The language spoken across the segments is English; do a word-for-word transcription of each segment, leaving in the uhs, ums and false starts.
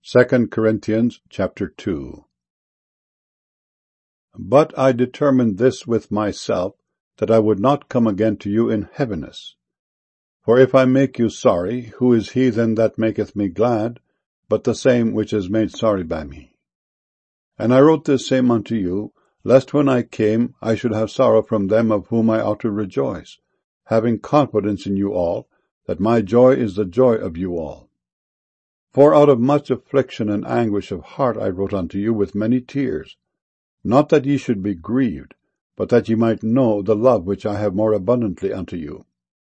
Second Corinthians chapter two. But I determined this with myself, that I would not come again to you in heaviness. For if I make you sorry, who is he then that maketh me glad, but the same which is made sorry by me? And I wrote this same unto you, lest when I came I should have sorrow from them of whom I ought to rejoice, having confidence in you all, that my joy is the joy of you all. For out of much affliction and anguish of heart I wrote unto you with many tears, not that ye should be grieved, but that ye might know the love which I have more abundantly unto you.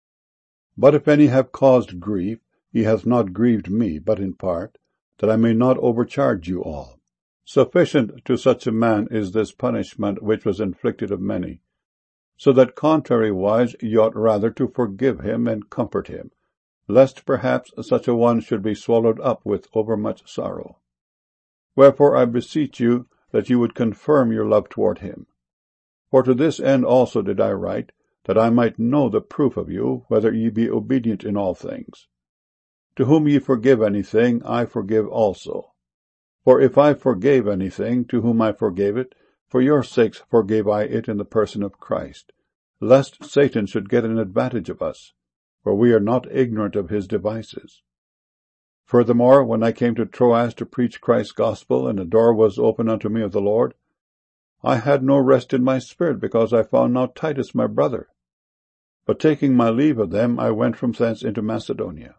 But if any have caused grief, he hath not grieved me, but in part, that I may not overcharge you all. Sufficient to such a man is this punishment which was inflicted of many, so that contrariwise ye ought rather to forgive him and comfort him, lest perhaps such a one should be swallowed up with overmuch sorrow. Wherefore I beseech you that ye would confirm your love toward him. For to this end also did I write, that I might know the proof of you, whether ye be obedient in all things. To whom ye forgive anything, I forgive also. For if I forgave anything, to whom I forgave it, for your sakes forgave I it in the person of Christ, lest Satan should get an advantage of us, for we are not ignorant of his devices. Furthermore, when I came to Troas to preach Christ's gospel, and a door was opened unto me of the Lord, I had no rest in my spirit, because I found not Titus my brother. But taking my leave of them, I went from thence into Macedonia.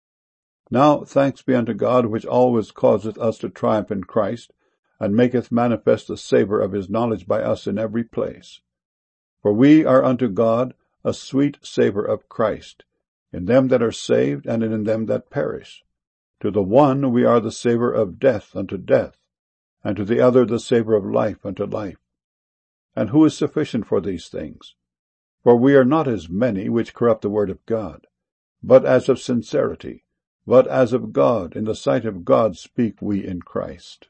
Now thanks be unto God, which always causeth us to triumph in Christ, and maketh manifest the savour of his knowledge by us in every place. For we are unto God a sweet savour of Christ, in them that are saved, and in them that perish. To the one we are the savour of death unto death, and to the other the savour of life unto life. And who is sufficient for these things? For we are not as many which corrupt the word of God, but as of sincerity, but as of God, in the sight of God speak we in Christ.